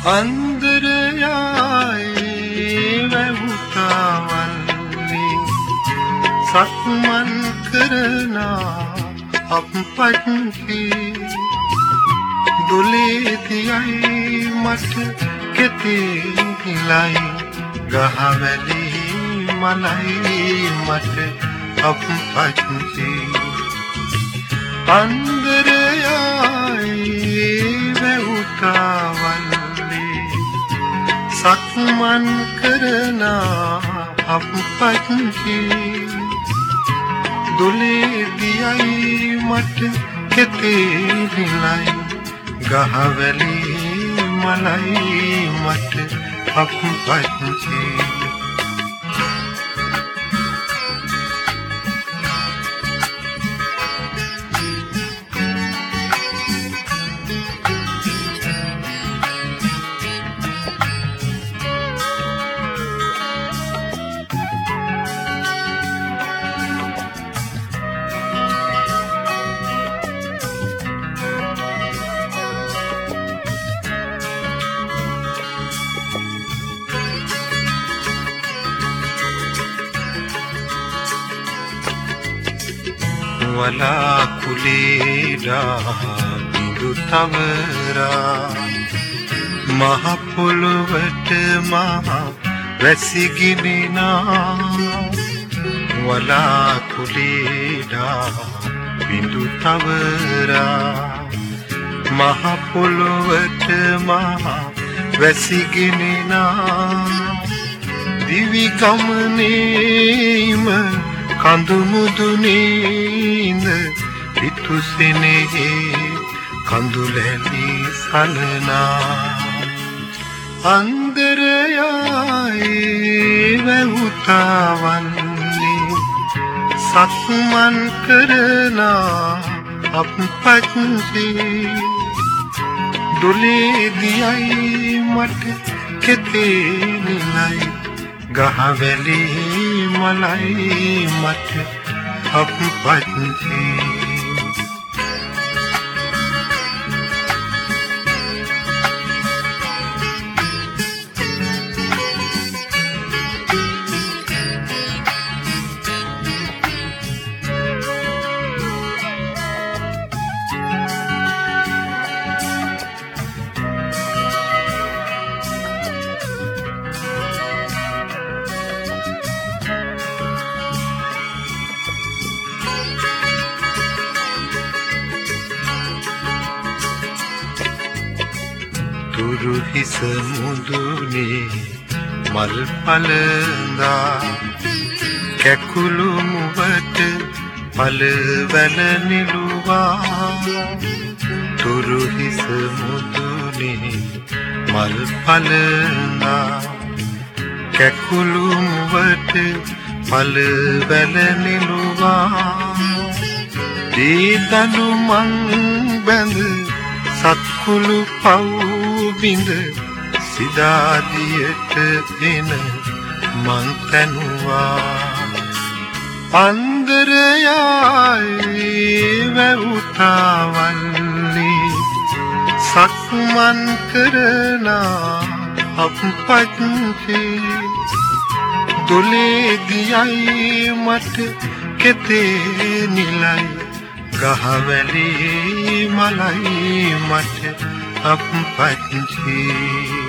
අන්දරයායේ වැවුතාවල්ලේ සක්මන් කරන අපපත්ති දුලේතියයි මට කෙතේ හිලයි ගහවැලි මලයි මට අපපත්ති අන්දරයායේ වැවුතාවල්ලේ සක්මන් කරන අපපත්ති දුලේතියයි මට කෙතේ හිලයි ගහවැලි මලයි මට අපපත්ති වලාකුලේඩා බිඳු තවරා මහ පොළොවට මහ වැසිගිනිනා වලාකුලේඩා බිඳු තවරා මහ පොළොවට මහ වැසිගිනිනා දිවි ගමනේම කඳු මුදුනේඳ පිතුසෙනෙහි කඳුලැලි සලනා අන්දරයායේ වැවුතාවල්ලේ සක්මන් කරන අපපත්ති දුලේදියයි මට කෙතේ නිලයි ගහවැලි මලයි මට අපපත්ති තුරු හිස මුදුනේ මල් පලඳා කැකුළු මුවට පලවැල නිලුවා තුරු හිස මුදුනේ මල් පලඳා කැකුළු මුවට පලවැල නිලුවා දීතනු මං බැඳ සත්කුළු පව් බිඳ සිදාදියට එන මං තැනුවා අන්දරයායේ වැවුතාවල්ලේ සක්මන් කරන අපපත්ති දුලේදියයි මට කෙතේ නිලයි ගහවැලි මලයි මට අපපත්ති